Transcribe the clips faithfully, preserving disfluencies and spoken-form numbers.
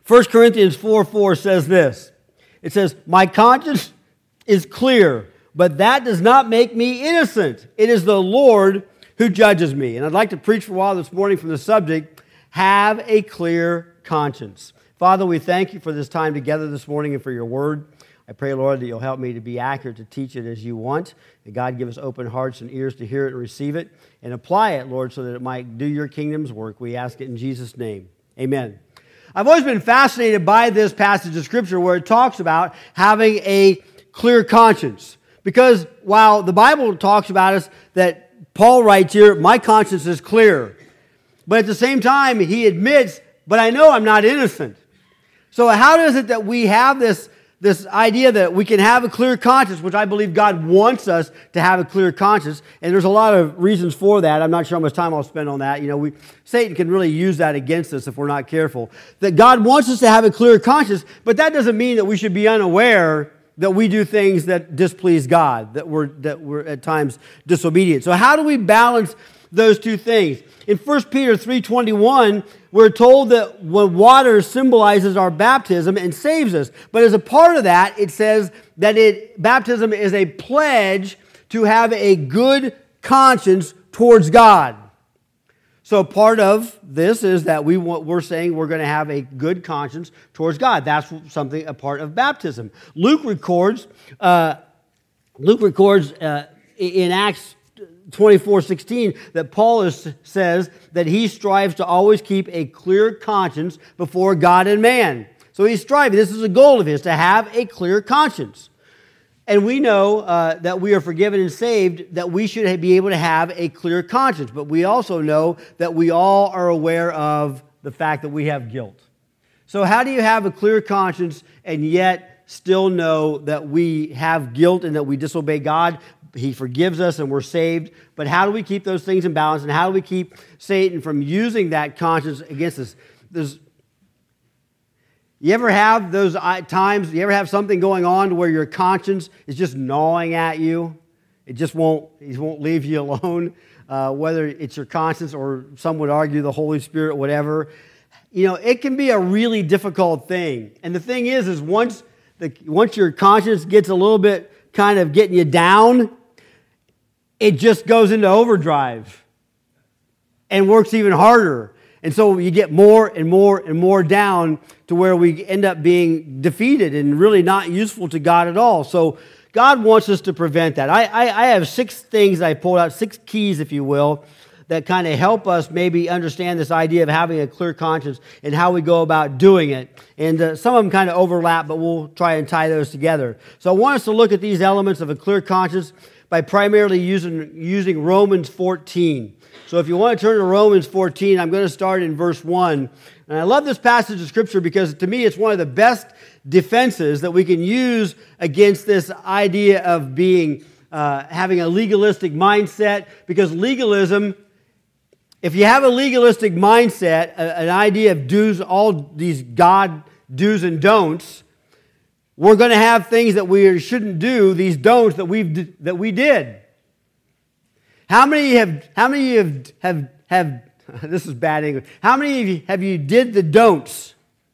First Corinthians four four says this. It says, my conscience is clear, but that does not make me innocent. It is the Lord who judges me. And I'd like to preach for a while this morning from the subject, have a clear conscience. Father, we thank you for this time together this morning and for your word. I pray, Lord, that you'll help me to be accurate to teach it as you want. And God, give us open hearts and ears to hear it and receive it and apply it, Lord, so that it might do your kingdom's work. We ask it in Jesus' name. Amen. I've always been fascinated by this passage of Scripture where it talks about having a clear conscience. Because while the Bible talks about us, that Paul writes here, my conscience is clear. But at the same time, he admits, but I know I'm not innocent. So how is it that we have this This idea that we can have a clear conscience, which I believe God wants us to have a clear conscience, and there's a lot of reasons for that. I'm not sure how much time I'll spend on that. You know, we Satan can really use that against us if we're not careful. That God wants us to have a clear conscience, but that doesn't mean that we should be unaware that we do things that displease God, that we're that we're at times disobedient. So how do we balance those two things? In First Peter three twenty-one, we're told that when water symbolizes our baptism and saves us. But as a part of that, it says that it baptism is a pledge to have a good conscience towards God. So part of this is that we want, we're saying we're going to have a good conscience towards God. That's something, a part of baptism. Luke records, uh, Luke records uh, in Acts twenty-four sixteen that Paul is, says that he strives to always keep a clear conscience before God and man. So he's striving. This is a goal of his, to have a clear conscience. And we know uh, that we are forgiven and saved, that we should be able to have a clear conscience. But we also know that we all are aware of the fact that we have guilt. So how do you have a clear conscience and yet still know that we have guilt and that we disobey God? He forgives us and we're saved. But how do we keep those things in balance? And how do we keep Satan from using that conscience against us? There's, you ever have those times, you ever have something going on where your conscience is just gnawing at you? It just won't, it won't leave you alone, uh, whether it's your conscience or some would argue the Holy Spirit, whatever. You know, it can be a really difficult thing. And the thing is, is once, the, once your conscience gets a little bit kind of getting you down, it just goes into overdrive and works even harder. And so you get more and more and more down to where we end up being defeated and really not useful to God at all. So God wants us to prevent that. I, I, I have six things I pulled out, six keys, if you will, that kind of help us maybe understand this idea of having a clear conscience and how we go about doing it. And uh, some of them kind of overlap, but we'll try and tie those together. So I want us to look at these elements of a clear conscience by primarily using, using Romans fourteen. So if you want to turn to Romans fourteen, I'm going to start in verse one. And I love this passage of Scripture because to me it's one of the best defenses that we can use against this idea of being uh, having a legalistic mindset, because legalism, if you have a legalistic mindset, an idea of do's, all these God do's and don'ts, we're going to have things that we shouldn't do, these don'ts that we that we did. How many have how many have have have this is bad English. How many of you have you did the don'ts?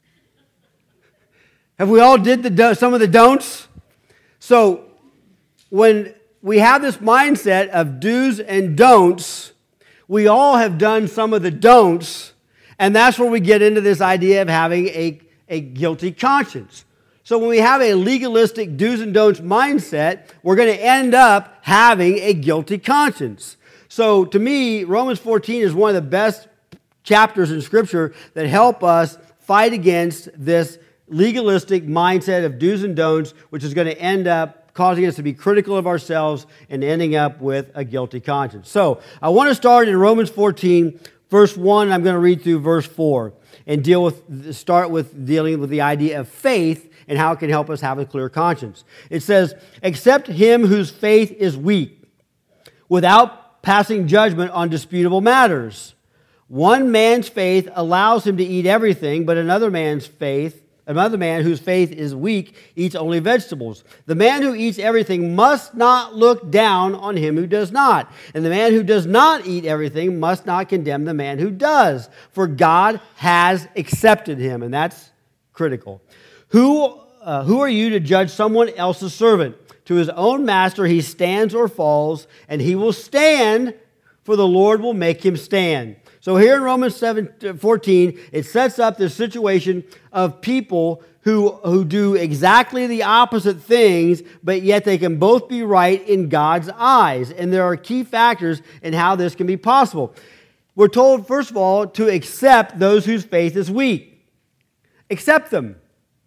Have we all did the do, some of the don'ts? So when we have this mindset of do's and don'ts, we all have done some of the don'ts, and that's where we get into this idea of having a, a guilty conscience. So when we have a legalistic do's and don'ts mindset, we're going to end up having a guilty conscience. So to me, Romans fourteen is one of the best chapters in Scripture that help us fight against this legalistic mindset of do's and don'ts, which is going to end up causing us to be critical of ourselves and ending up with a guilty conscience. So I want to start in Romans fourteen, verse one. I'm going to read through verse four and deal with start with dealing with the idea of faith and how it can help us have a clear conscience. It says, "Except him whose faith is weak, without passing judgment on disputable matters. One man's faith allows him to eat everything, but another man's faith Another man whose faith is weak eats only vegetables. The man who eats everything must not look down on him who does not. And the man who does not eat everything must not condemn the man who does. For God has accepted him." And that's critical. Who, uh, who are you to judge someone else's servant? To his own master he stands or falls, and he will stand, for the Lord will make him stand. So here in Romans seven fourteen, it sets up this situation of people who, who do exactly the opposite things, but yet they can both be right in God's eyes. And there are key factors in how this can be possible. We're told, first of all, to accept those whose faith is weak. Accept them.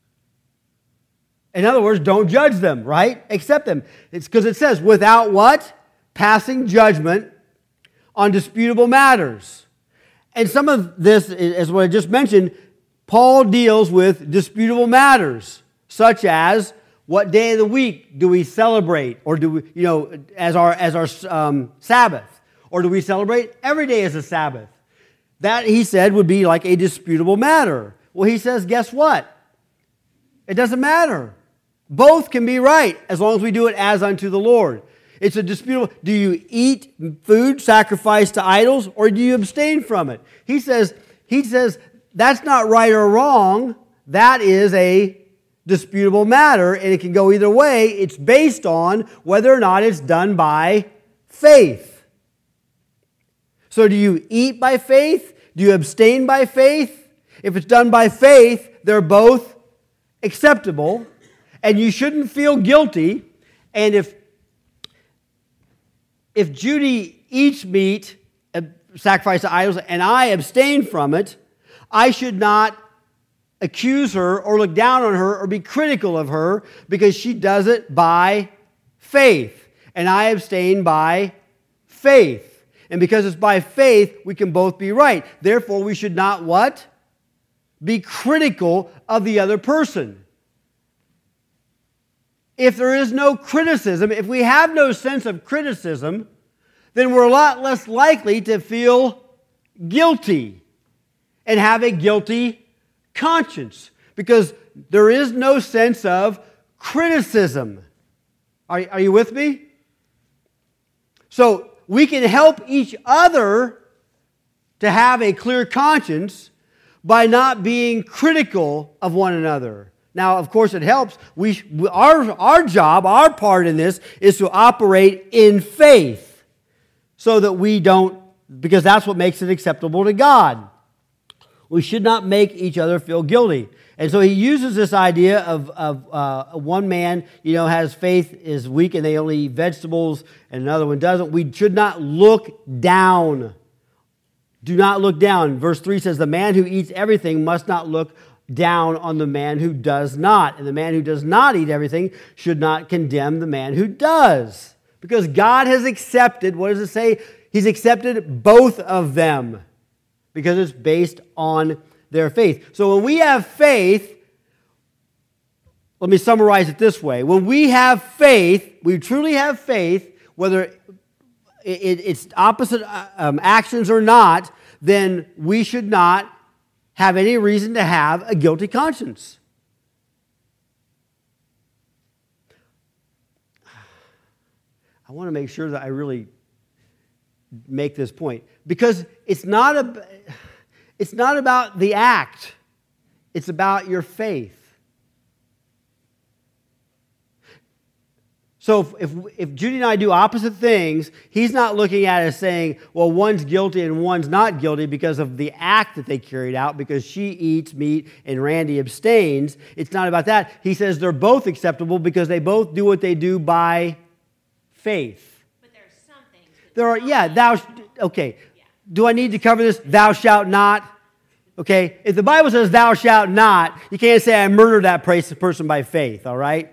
In other words, don't judge them, right? Accept them. It's because it says, without what? Passing judgment on disputable matters. And some of this, as what I just mentioned, Paul deals with disputable matters, such as what day of the week do we celebrate, or do we, you know, as our as our um, Sabbath, or do we celebrate every day as a Sabbath? That, he said, would be like a disputable matter. Well, he says, guess what? It doesn't matter. Both can be right as long as we do it as unto the Lord. It's a disputable. Do you eat food sacrificed to idols, or do you abstain from it? He says, he says that's not right or wrong. That is a disputable matter, and it can go either way. It's based on whether or not it's done by faith. So do you eat by faith? Do you abstain by faith? If it's done by faith, they're both acceptable, and you shouldn't feel guilty. And if If Judy eats meat, sacrificed to idols, and I abstain from it, I should not accuse her or look down on her or be critical of her because she does it by faith. And I abstain by faith. And because it's by faith, we can both be right. Therefore, we should not what? Be critical of the other person. If there is no criticism, if we have no sense of criticism, then we're a lot less likely to feel guilty and have a guilty conscience, because there is no sense of criticism. Are, are you with me? So we can help each other to have a clear conscience by not being critical of one another. Now, of course, it helps. We, our, our job, our part in this, is to operate in faith so that we don't, because that's what makes it acceptable to God. We should not make each other feel guilty. And so he uses this idea of, of uh, one man, you know, has faith, is weak, and they only eat vegetables, and another one doesn't. We should not look down. Do not look down. Verse three says, the man who eats everything must not look down on the man who does not. And the man who does not eat everything should not condemn the man who does. Because God has accepted, what does it say? He's accepted both of them. Because it's based on their faith. So when we have faith, let me summarize it this way. When we have faith, we truly have faith, whether it's opposite um, actions or not, then we should not have any reason to have a guilty conscience. I want to make sure that I really make this point, because it's not a, it's not about the act. It's about your faith. So if, if, if Judy and I do opposite things, he's not looking at it as saying, well, one's guilty and one's not guilty because of the act that they carried out, because she eats meat and Randy abstains. It's not about that. He says they're both acceptable because they both do what they do by faith. But there are some things. There are, yeah, thou, okay. Yeah. Do I need to cover this? Thou shalt not. Okay, if the Bible says thou shalt not, you can't say I murdered that person by faith, all right?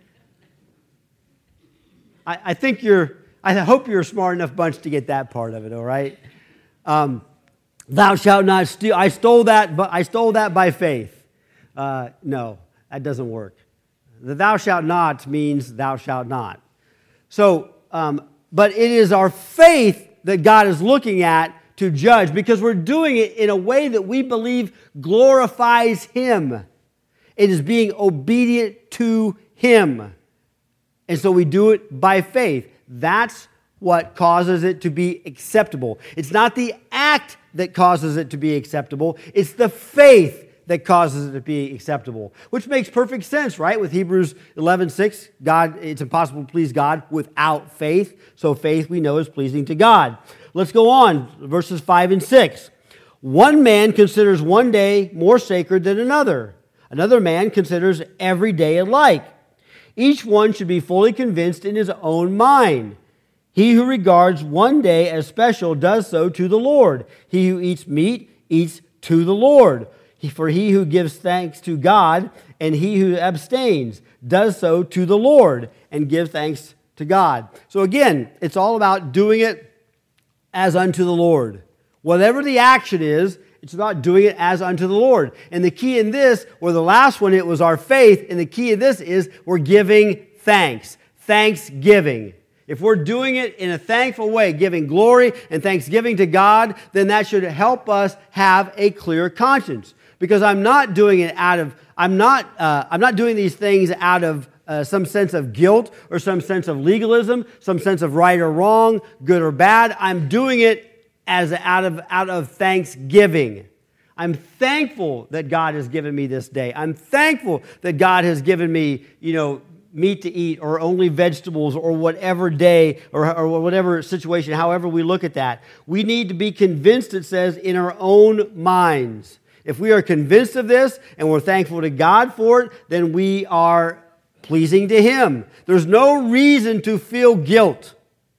I, I think you're, I hope you're a smart enough bunch to get that part of it, all right? Um, thou shalt not steal. I stole that, but I stole that by faith. Uh, no, that doesn't work. The thou shalt not means thou shalt not. So, um, but it is our faith that God is looking at to judge, because we're doing it in a way that we believe glorifies Him. It is being obedient to Him. And so we do it by faith. That's what causes it to be acceptable. It's not the act that causes it to be acceptable. It's the faith that causes it to be acceptable, which makes perfect sense, right? With Hebrews eleven six, God, it's impossible to please God without faith. So faith we know is pleasing to God. Let's go on, verses five and six. One man considers one day more sacred than another. Another man considers every day alike. Each one should be fully convinced in his own mind. He who regards one day as special does so to the Lord. He who eats meat eats to the Lord. For he who gives thanks to God and he who abstains does so to the Lord and gives thanks to God. So again, it's all about doing it as unto the Lord. Whatever the action is, it's about doing it as unto the Lord. And the key in this, or the last one, it was our faith. And the key of this is we're giving thanks. Thanksgiving. If we're doing it in a thankful way, giving glory and thanksgiving to God, then that should help us have a clear conscience. Because I'm not doing it out of, I'm not, uh, I'm not doing these things out of uh, some sense of guilt or some sense of legalism, some sense of right or wrong, good or bad. I'm doing it as out of, out of thanksgiving. I'm thankful that God has given me this day. I'm thankful that God has given me, you know, meat to eat or only vegetables or whatever day or, or whatever situation, however we look at that. We need to be convinced, it says, in our own minds. If we are convinced of this and we're thankful to God for it, then we are pleasing to Him. There's no reason to feel guilt.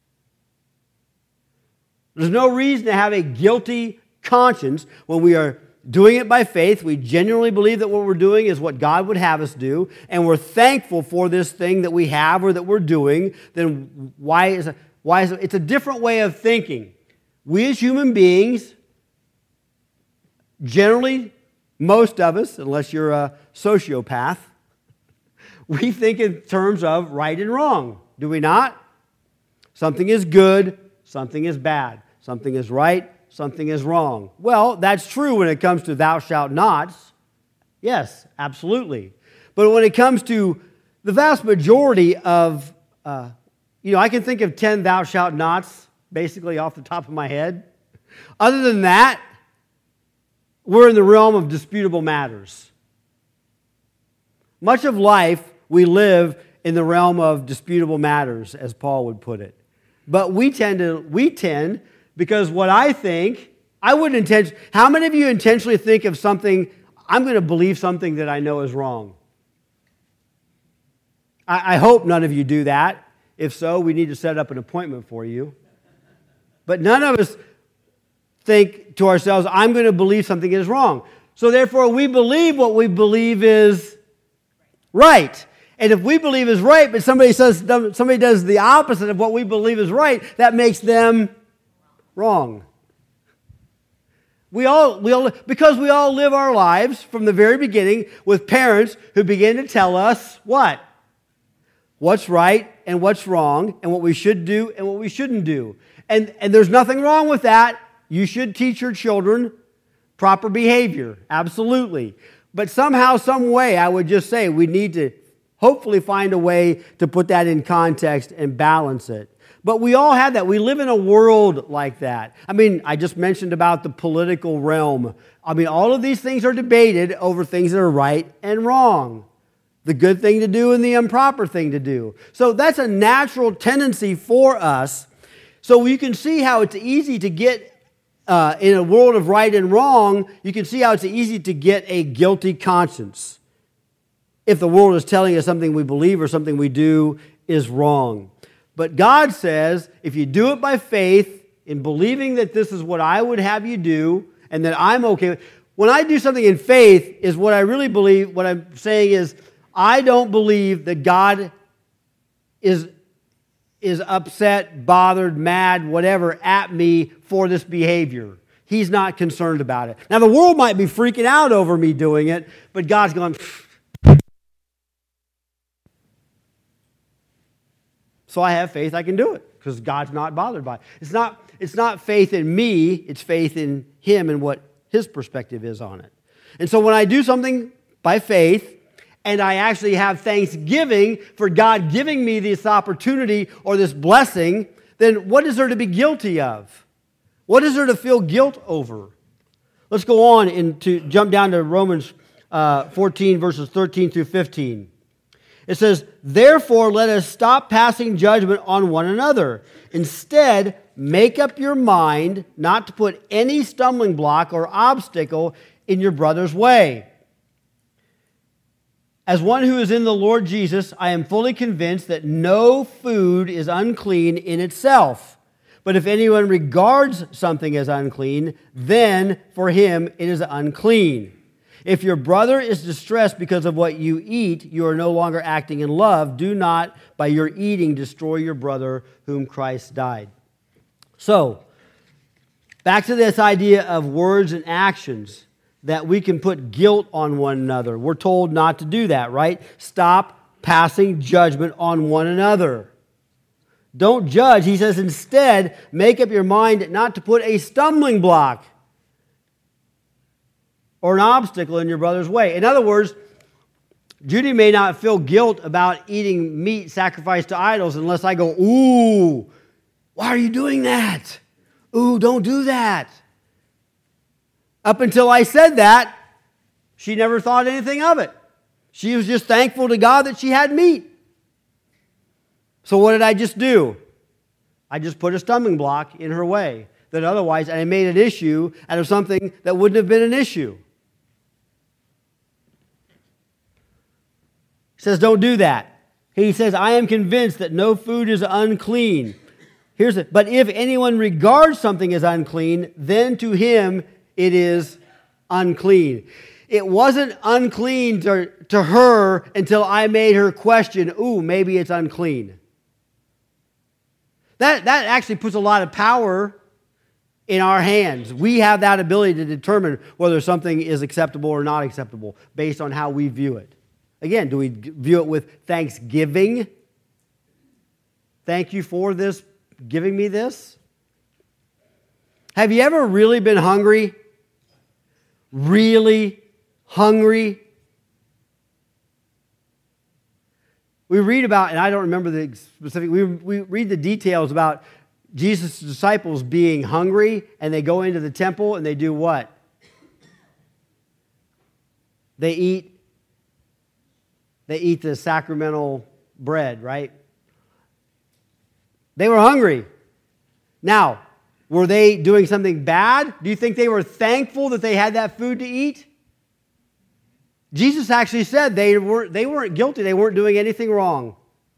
There's no reason to have a guilty conscience when we are doing it by faith. We genuinely believe that what we're doing is what God would have us do, and we're thankful for this thing that we have or that we're doing. Then why is it, why is it, it's a different way of thinking. We as human beings, generally, most of us, unless you're a sociopath, we think in terms of right and wrong. Do we not? Something is good. Something is bad. Something is right. Something is wrong. Well, that's true when it comes to thou shalt nots. Yes, absolutely. But when it comes to the vast majority of, uh, you know, I can think of ten thou shalt nots basically off the top of my head. Other than that, we're in the realm of disputable matters. Much of life we live in the realm of disputable matters, as Paul would put it. But we tend to, we tend, because what I think, I wouldn't intentionally, how many of you intentionally think of something, I'm going to believe something that I know is wrong? I, I hope none of you do that. If so, we need to set up an appointment for you. But none of us think to ourselves, I'm going to believe something is wrong. So therefore, we believe what we believe is right. And if we believe is right, but somebody says somebody does the opposite of what we believe is right, that makes them wrong. We all, we all, because we all live our lives from the very beginning with parents who begin to tell us what? What's right and what's wrong, and what we should do and what we shouldn't do. And, and there's nothing wrong with that. You should teach your children proper behavior, absolutely. But somehow, some way, I would just say we need to hopefully find a way to put that in context and balance it. But we all have that. We live in a world like that. I mean, I just mentioned about the political realm. I mean, all of these things are debated over things that are right and wrong. The good thing to do and the improper thing to do. So that's a natural tendency for us. So you can see how it's easy to get, uh, in a world of right and wrong, you can see how it's easy to get a guilty conscience if the world is telling us something we believe or something we do is wrong. But God says, if you do it by faith, in believing that this is what I would have you do, and that I'm okay with, when I do something in faith, is what I really believe, what I'm saying is, I don't believe that God is, is upset, bothered, mad, whatever, at me for this behavior. He's not concerned about it. Now, the world might be freaking out over me doing it, but God's going, so I have faith I can do it because God's not bothered by it. It's not, it's not faith in me, it's faith in Him and what His perspective is on it. And so when I do something by faith and I actually have thanksgiving for God giving me this opportunity or this blessing, then what is there to be guilty of? What is there to feel guilt over? Let's go on and to jump down to Romans uh, fourteen, verses thirteen through fifteen. It says, "Therefore let us stop passing judgment on one another. Instead, make up your mind not to put any stumbling block or obstacle in your brother's way. As one who is in the Lord Jesus, I am fully convinced that no food is unclean in itself. But if anyone regards something as unclean, then for him it is unclean. If your brother is distressed because of what you eat, you are no longer acting in love. Do not, by your eating, destroy your brother whom Christ died." So, back to this idea of words and actions, that we can put guilt on one another. We're told not to do that, right? Stop passing judgment on one another. Don't judge. He says, instead, make up your mind not to put a stumbling block or an obstacle in your brother's way. In other words, Judy may not feel guilt about eating meat sacrificed to idols unless I go, "Ooh, why are you doing that? Ooh, don't do that." Up until I said that, she never thought anything of it. She was just thankful to God that she had meat. So what did I just do? I just put a stumbling block in her way that otherwise I made an issue out of something that wouldn't have been an issue. He says, don't do that. He says, I am convinced that no food is unclean. Here's it. But if anyone regards something as unclean, then to him it is unclean. It wasn't unclean to, to her until I made her question, ooh, maybe it's unclean. That, that actually puts a lot of power in our hands. We have that ability to determine whether something is acceptable or not acceptable based on how we view it. Again, do we view it with thanksgiving? Thank you for this, giving me this. Have you ever really been hungry? Really hungry? We read about, and I don't remember the specific, we, we read the details about Jesus' disciples being hungry, and they go into the temple and they do what? They eat, they eat the sacramental bread, right? They were hungry. Now, were they doing something bad? Do you think they were thankful that they had that food to eat? Jesus actually said they weren't, they weren't guilty. They weren't doing anything wrong.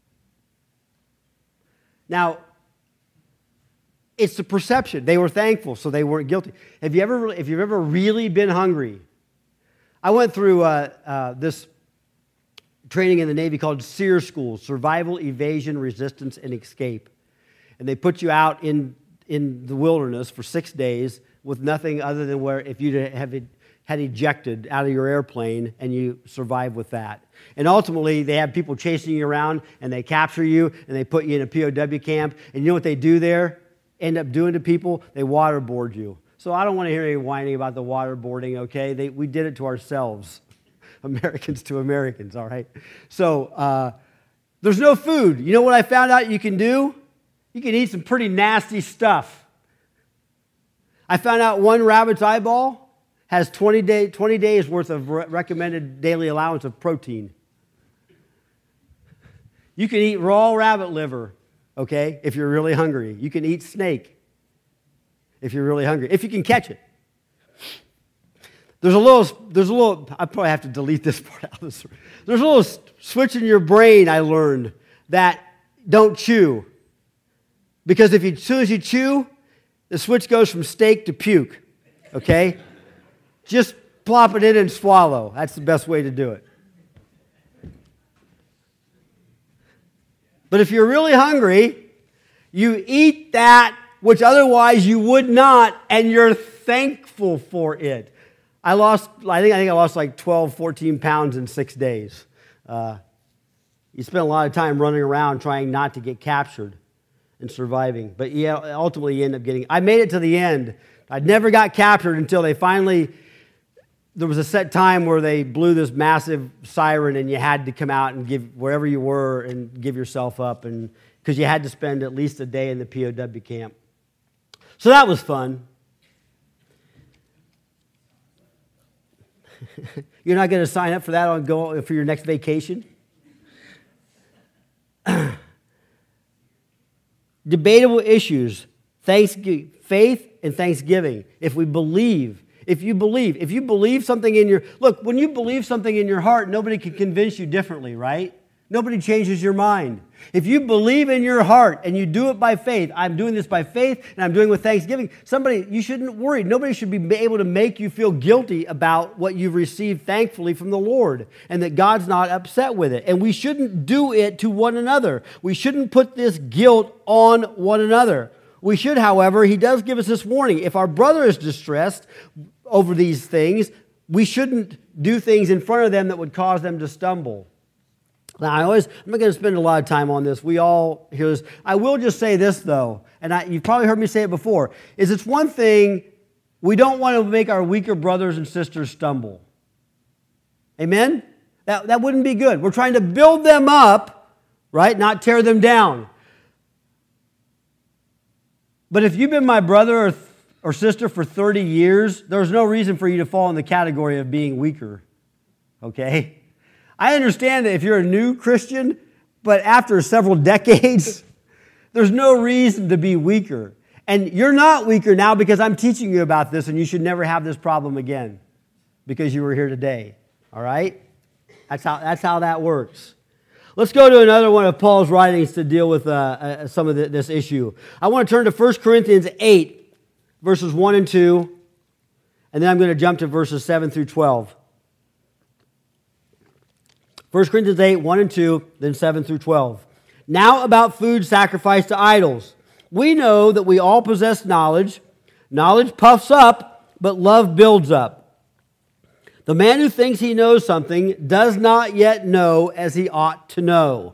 Now, it's the perception. They were thankful, so they weren't guilty. Have you ever, if you've ever really been hungry? I went through uh, uh, this training in the Navy called SEER School, Survival, Evasion, Resistance, and Escape. And they put you out in, in the wilderness for six days with nothing other than where if you have had ejected out of your airplane and you survive with that. And ultimately, they have people chasing you around and they capture you and they put you in a P O W camp. And you know what they do there? End up doing to people? They waterboard you. So I don't want to hear any whining about the waterboarding, okay? They, we did it to ourselves. Americans to Americans, all right? So uh, there's no food. You know what I found out you can do? You can eat some pretty nasty stuff. I found out one rabbit's eyeball has twenty, day, twenty days worth of re- recommended daily allowance of protein. You can eat raw rabbit liver, okay, if you're really hungry. You can eat snake if you're really hungry, if you can catch it. There's a little, there's a little, I probably have to delete this part out of this. There's a little switch in your brain, I learned, that don't chew. Because if you, as soon as you chew, the switch goes from steak to puke, okay? Just plop it in and swallow. That's the best way to do it. But if you're really hungry, you eat that which otherwise you would not, and you're thankful for it. I lost, I think I think I lost like twelve, fourteen pounds in six days. Uh, you spend a lot of time running around trying not to get captured and surviving. But yeah, ultimately you end up getting, I made it to the end. I never got captured until they finally, there was a set time where they blew this massive siren and you had to come out and give, wherever you were, and give yourself up, and because you had to spend at least a day in the P O W camp. So that was fun. You're not going to sign up for that on go for your next vacation? Debatable issues, thanksgiving, faith and thanksgiving. If we believe, if you believe, if you believe something in your, look, when you believe something in your heart, nobody can convince you differently, right? Nobody changes your mind. If you believe in your heart and you do it by faith, I'm doing this by faith and I'm doing it with thanksgiving, somebody, you shouldn't worry. Nobody should be able to make you feel guilty about what you've received thankfully from the Lord and that God's not upset with it. And we shouldn't do it to one another. We shouldn't put this guilt on one another. We should, however, he does give us this warning. If our brother is distressed over these things, we shouldn't do things in front of them that would cause them to stumble. Now, I always, I'm not going to spend a lot of time on this. We all hear this. I will just say this, though, and I, you've probably heard me say it before, is it's one thing, we don't want to make our weaker brothers and sisters stumble. Amen? That, that wouldn't be good. We're trying to build them up, right, not tear them down. But if you've been my brother or, or sister for thirty years, there's no reason for you to fall in the category of being weaker, okay? I understand that if you're a new Christian, but after several decades, there's no reason to be weaker. And you're not weaker now because I'm teaching you about this, and you should never have this problem again because you were here today. All right? That's how, that's how that works. Let's go to another one of Paul's writings to deal with uh, uh, some of the, this issue. I want to turn to First Corinthians eight, verses one and two, and then I'm going to jump to verses seven through twelve. First Corinthians eight, one and two, then seven through twelve. Now about food sacrificed to idols. We know that we all possess knowledge. Knowledge puffs up, but love builds up. The man who thinks he knows something does not yet know as he ought to know.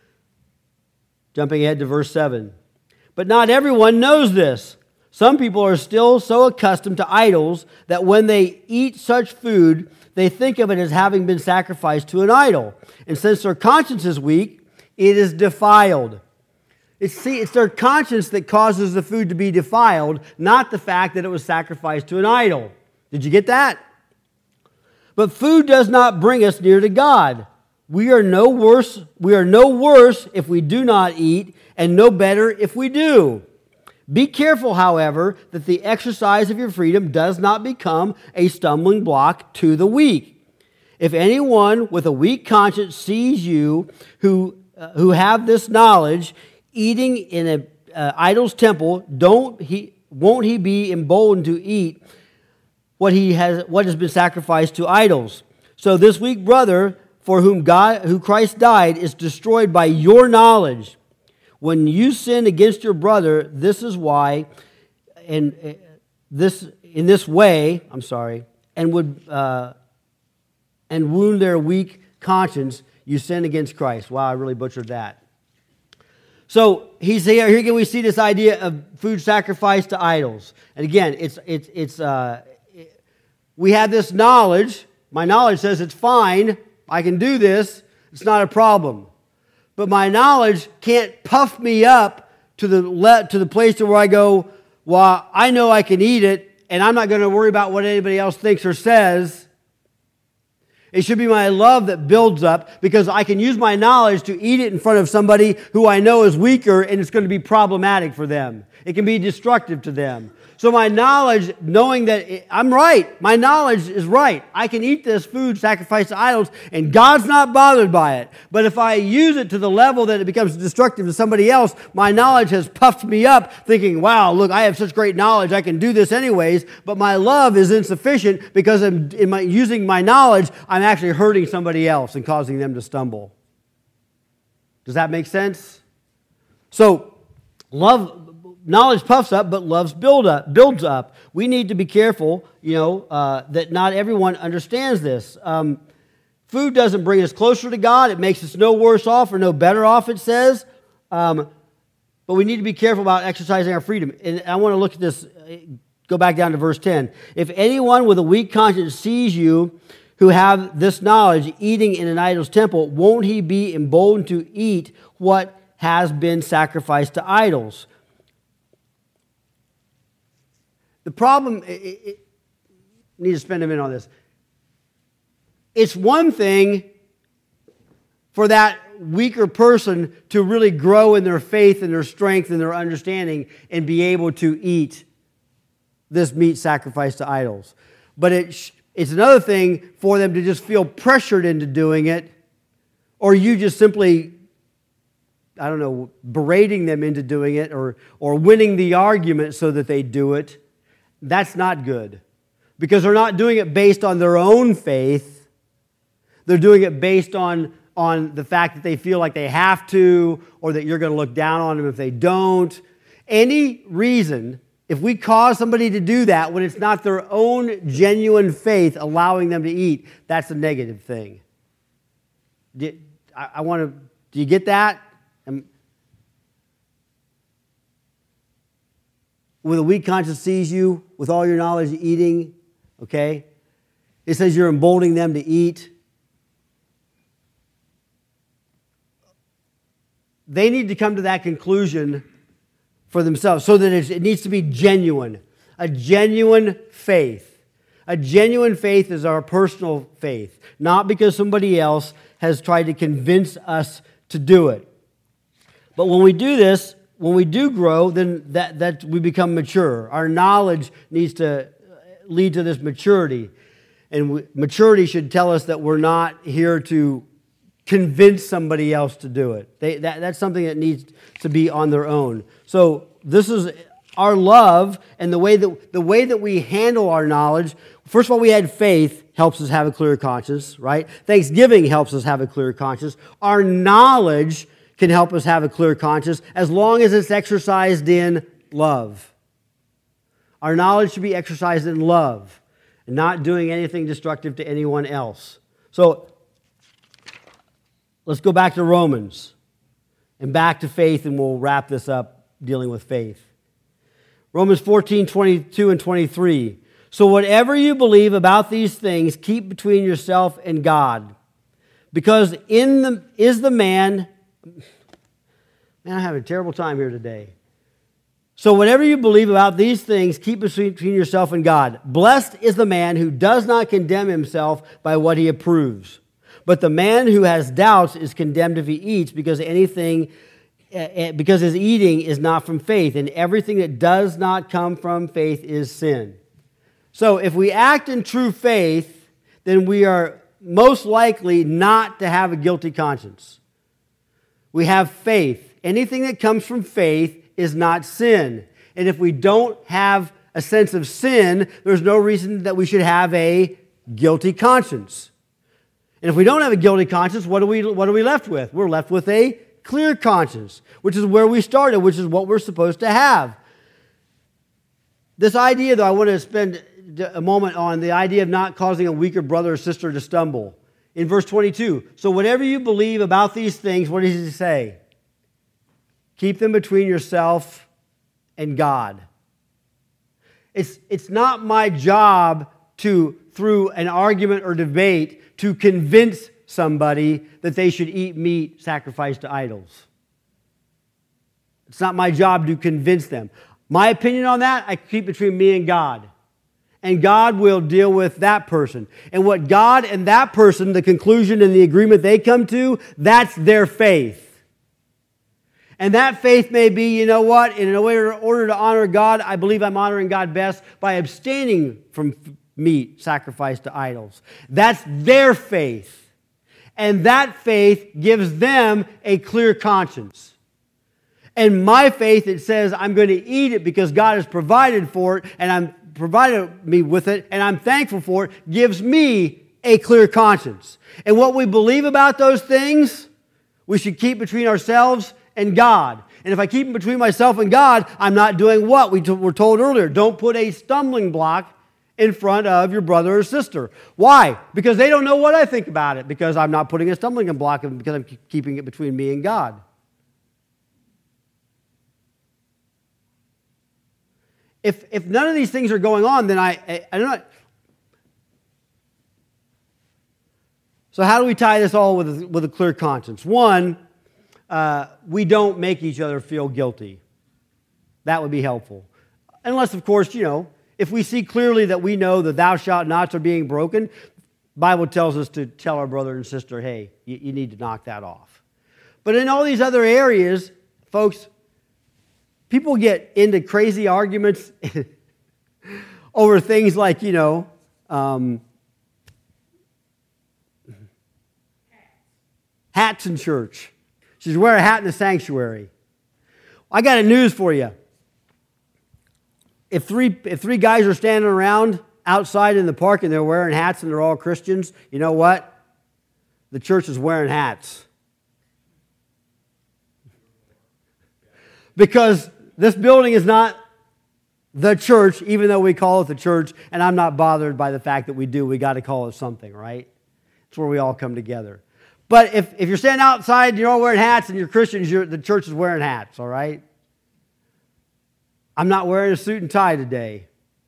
Jumping ahead to verse seven. But not everyone knows this. Some people are still so accustomed to idols that when they eat such food, they think of it as having been sacrificed to an idol. And since their conscience is weak, it is defiled. It's, see, it's their conscience that causes the food to be defiled, not the fact that it was sacrificed to an idol. Did you get that? But food does not bring us near to God. We are no worse, we are no worse if we do not eat, and no better if we do. Be careful, however, that the exercise of your freedom does not become a stumbling block to the weak. If anyone with a weak conscience sees you who, uh, who have this knowledge eating in an uh, idol's temple, don't he, won't he be emboldened to eat what, he has, what has been sacrificed to idols? So this weak brother for whom God, who Christ died is destroyed by your knowledge. When you sin against your brother, this is why, and this in this way, I'm sorry, and would uh, and wound their weak conscience, you sin against Christ. Wow, I really butchered that. So he's here. Here again, we see this idea of food sacrificed to idols, and again, it's it's it's uh, it, we have this knowledge. My knowledge says it's fine. I can do this. It's not a problem. But my knowledge can't puff me up to the le- to the place to where I go, well, I know I can eat it, and I'm not going to worry about what anybody else thinks or says. It should be my love that builds up, because I can use my knowledge to eat it in front of somebody who I know is weaker, and it's going to be problematic for them. It can be destructive to them. So my knowledge, knowing that it, I'm right, my knowledge is right. I can eat this food sacrificed to idols, and God's not bothered by it. But if I use it to the level that it becomes destructive to somebody else, my knowledge has puffed me up, thinking, wow, look, I have such great knowledge, I can do this anyways. But my love is insufficient, because in, in my, using my knowledge, I'm actually hurting somebody else and causing them to stumble. Does that make sense? So, love... Knowledge puffs up, but love build up, builds up. We need to be careful, you know, uh, that not everyone understands this. Um, food doesn't bring us closer to God. It makes us no worse off or no better off, it says. Um, but we need to be careful about exercising our freedom. And I want to look at this, go back down to verse ten. If anyone with a weak conscience sees you who have this knowledge eating in an idol's temple, won't he be emboldened to eat what has been sacrificed to idols? The problem, it, it, I need to spend a minute on this. it's one thing for that weaker person to really grow in their faith and their strength and their understanding and be able to eat this meat sacrificed to idols. But it, it's another thing for them to just feel pressured into doing it, or you just simply, I don't know, berating them into doing it, or, or winning the argument so that they do it. That's not good. Because they're not doing it based on their own faith. They're doing it based on, on the fact that they feel like they have to, or that you're going to look down on them if they don't. Any reason, if we cause somebody to do that when it's not their own genuine faith allowing them to eat, that's a negative thing. I, I want to, do you get that? And when a weak conscience sees you with all your knowledge eating, okay, it says you're emboldening them to eat. They need to come to that conclusion for themselves so that it needs to be genuine. A genuine faith. A genuine faith is our personal faith, not because somebody else has tried to convince us to do it. But when we do this, when we do grow, then that, that we become mature. Our knowledge needs to lead to this maturity. And we, maturity should tell us that we're not here to convince somebody else to do it. They, that, that's something that needs to be on their own. So this is our love, and the way that the way that we handle our knowledge. First of all, we had faith helps us have a clear conscience, right? Thanksgiving helps us have a clear conscience. Our knowledge can help us have a clear conscience as long as it's exercised in love. Our knowledge should be exercised in love and not doing anything destructive to anyone else. So let's go back to Romans and back to faith, and we'll wrap this up dealing with faith. Romans fourteen, twenty-two and twenty-three. So whatever you believe about these things, keep between yourself and God. Because in the is the man... Man, I'm having a terrible time here today. So whatever you believe about these things, keep between yourself and God. Blessed is the man who does not condemn himself by what he approves. But the man who has doubts is condemned if he eats, because anything, because his eating is not from faith, and everything that does not come from faith is sin. So if we act in true faith, then we are most likely not to have a guilty conscience. We have faith. Anything that comes from faith is not sin. And if we don't have a sense of sin, there's no reason that we should have a guilty conscience. And if we don't have a guilty conscience, what are we, what are we left with? We're left with a clear conscience, which is where we started, which is what we're supposed to have. This idea, though, I want to spend a moment on the idea of not causing a weaker brother or sister to stumble. In verse twenty-two, so whatever you believe about these things, what does he say? Keep them between yourself and God. It's, it's not my job to, through an argument or debate, to convince somebody that they should eat meat sacrificed to idols. It's not my job to convince them. My opinion on that, I keep between me and God. And God will deal with that person. And what God and that person, the conclusion and the agreement they come to, that's their faith. And that faith may be, you know what, in order, order to honor God, I believe I'm honoring God best by abstaining from meat sacrificed to idols. That's their faith. And that faith gives them a clear conscience. And my faith, it says I'm going to eat it because God has provided for it, and I'm provided me with it, and I'm thankful for it, gives me a clear conscience. And what we believe about those things, we should keep between ourselves and God. And if I keep them between myself and God, I'm not doing what we t- were told earlier. Don't put a stumbling block in front of your brother or sister. Why? Because they don't know what I think about it, because I'm not putting a stumbling block, because I'm keeping it between me and God. If, if none of these things are going on, then I, I, I don't know. So how do we tie this all with a, with a clear conscience? One, uh, we don't make each other feel guilty. That would be helpful. Unless, of course, you know, if we see clearly that we know the thou shalt nots are being broken, Bible tells us to tell our brother and sister, hey, you, you need to knock that off. But in all these other areas, folks, people get into crazy arguments over things like, you know, um, hats in church. She says, wear a hat in the sanctuary. I got a news for you. If three, if three guys are standing around outside in the park and they're wearing hats and they're all Christians, you know what? The church is wearing hats. Because this building is not the church, even though we call it the church, and I'm not bothered by the fact that we do. We got to call it something, right? It's where we all come together. But if, if you're standing outside and you're all wearing hats and you're Christians, you're, the church is wearing hats, all right? I'm not wearing a suit and tie today.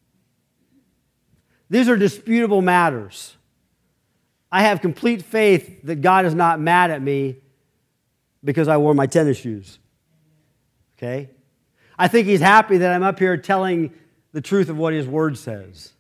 These are disputable matters. I have complete faith that God is not mad at me because I wore my tennis shoes. Okay? I think He's happy that I'm up here telling the truth of what His Word says.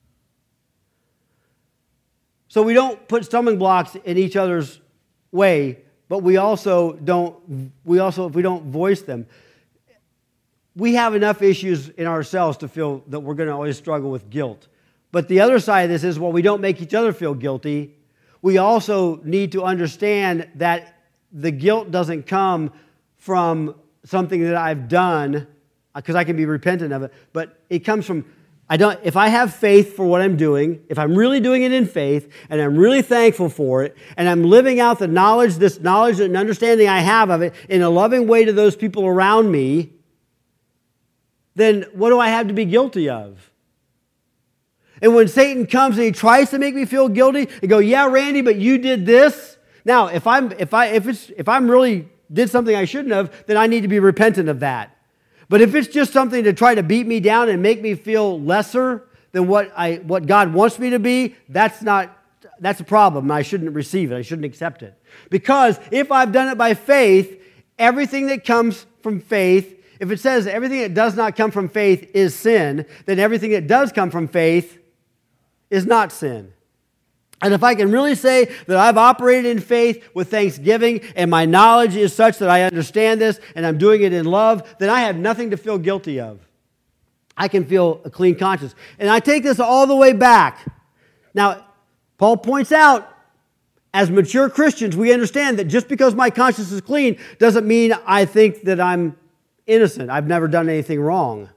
So we don't put stumbling blocks in each other's way, but we also don't, we also, if we don't voice them, we have enough issues in ourselves to feel that we're going to always struggle with guilt. But the other side of this is, well, we don't make each other feel guilty. We also need to understand that the guilt doesn't come from something that I've done, because I can be repentant of it, but it comes from, I don't. If I have faith for what I'm doing, if I'm really doing it in faith, and I'm really thankful for it, and I'm living out the knowledge, this knowledge and understanding I have of it in a loving way to those people around me, then what do I have to be guilty of? And when Satan comes and he tries to make me feel guilty, and go, yeah, Randy, but you did this. Now, if I'm if I if it's if I'm really did something I shouldn't have, then I need to be repentant of that. But if it's just something to try to beat me down and make me feel lesser than what I what God wants me to be, that's not that's a problem. I shouldn't receive it. I shouldn't accept it. Because if I've done it by faith, everything that comes from faith, if it says everything that does not come from faith is sin, then everything that does come from faith is not sin. And if I can really say that I've operated in faith with thanksgiving and my knowledge is such that I understand this and I'm doing it in love, then I have nothing to feel guilty of. I can feel a clean conscience. And I take this all the way back. Now, Paul points out, as mature Christians, we understand that just because my conscience is clean doesn't mean I think that I'm innocent. I've never done anything wrong.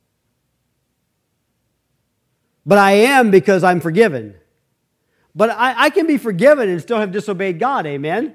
But I am because I'm forgiven. But I, I can be forgiven and still have disobeyed God, amen?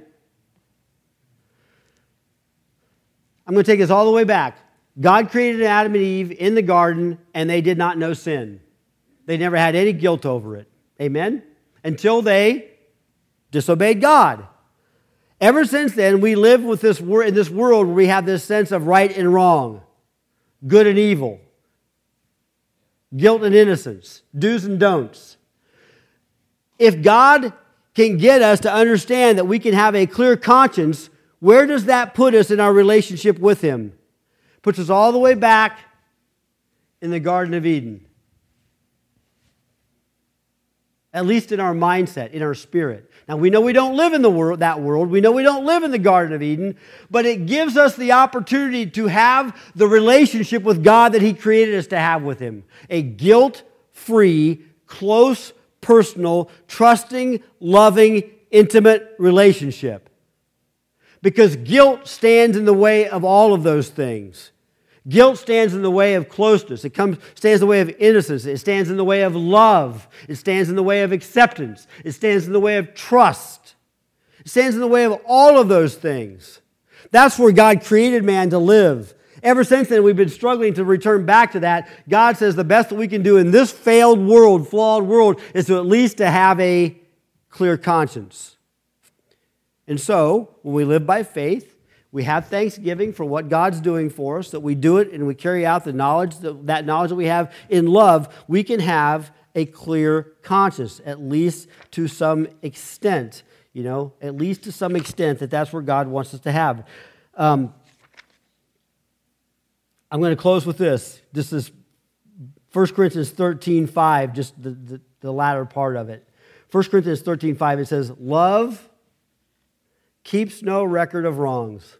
I'm going to take this all the way back. God created Adam and Eve in the garden, and they did not know sin. They never had any guilt over it, amen? Until they disobeyed God. Ever since then, we live with this wor- in this world where we have this sense of right and wrong, good and evil, guilt and innocence, do's and don'ts. If God can get us to understand that we can have a clear conscience, where does that put us in our relationship with Him? Puts us all the way back in the Garden of Eden. At least in our mindset, in our spirit. Now, we know we don't live in the world, that world. We know we don't live in the Garden of Eden, but it gives us the opportunity to have the relationship with God that He created us to have with Him. A guilt-free, close, personal, trusting, loving, intimate relationship. Because guilt stands in the way of all of those things. Guilt stands in the way of closeness. It comes, stands in the way of innocence. It stands in the way of love. It stands in the way of acceptance. It stands in the way of trust. It stands in the way of all of those things. That's where God created man to live. Ever since then, we've been struggling to return back to that. God says the best that we can do in this failed world, flawed world, is to at least to have a clear conscience. And so, when we live by faith, we have thanksgiving for what God's doing for us, that we do it and we carry out the knowledge, that knowledge that we have in love, we can have a clear conscience, at least to some extent. You know, at least to some extent that that's where God wants us to have. Um, I'm going to close with this. This is First Corinthians thirteen five, just the, the, the latter part of it. First Corinthians thirteen five, it says, love keeps no record of wrongs.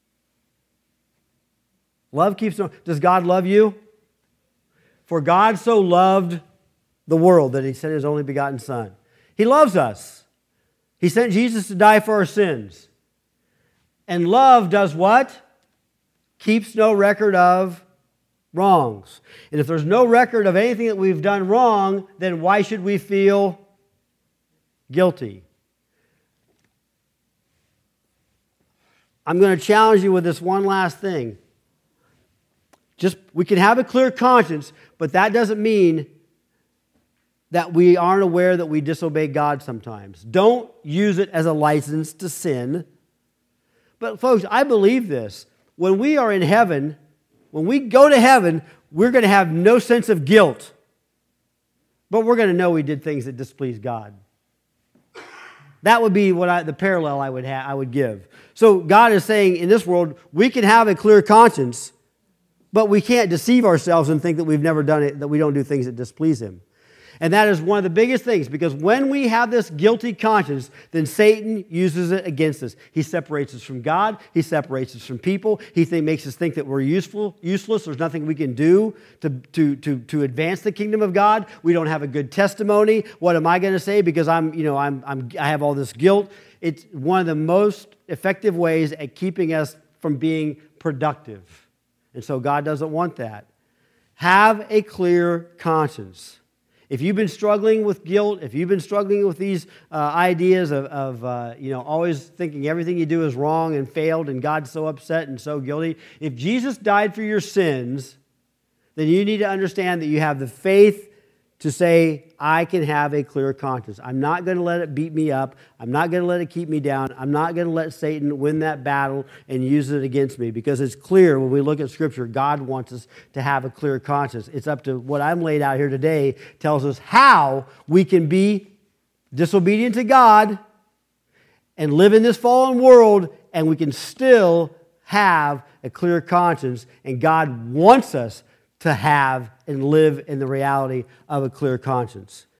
Love keeps no... Does God love you? For God so loved the world that he sent his only begotten Son. He loves us. He sent Jesus to die for our sins. And love does what? Keeps no record of wrongs. And if there's no record of anything that we've done wrong, then why should we feel guilty? I'm going to challenge you with this one last thing. Just, we can have a clear conscience, but that doesn't mean that we aren't aware that we disobey God sometimes. Don't use it as a license to sin. But folks, I believe this. When we are in heaven, when we go to heaven, we're going to have no sense of guilt. But we're going to know we did things that displeased God. That would be what I, the parallel I would ha- I would give. So God is saying in this world, we can have a clear conscience, but we can't deceive ourselves and think that we've never done it, that we don't do things that displease Him. And that is one of the biggest things, because when we have this guilty conscience, then Satan uses it against us. He separates us from God. He separates us from people. He think, makes us think that we're useful, useless. There's nothing we can do to, to, to, to advance the kingdom of God. We don't have a good testimony. What am I going to say? Because I'm, you know, I'm, I'm, I have all this guilt. It's one of the most effective ways at keeping us from being productive. And so God doesn't want that. Have a clear conscience. If you've been struggling with guilt, if you've been struggling with these uh, ideas of, of uh, you know, always thinking everything you do is wrong and failed and God's so upset and so guilty, if Jesus died for your sins, then you need to understand that you have the faith to say, I can have a clear conscience. I'm not going to let it beat me up. I'm not going to let it keep me down. I'm not going to let Satan win that battle and use it against me, because it's clear when we look at Scripture, God wants us to have a clear conscience. It's up to what I'm laid out here today tells us how we can be disobedient to God and live in this fallen world, and we can still have a clear conscience, and God wants us to have and live in the reality of a clear conscience.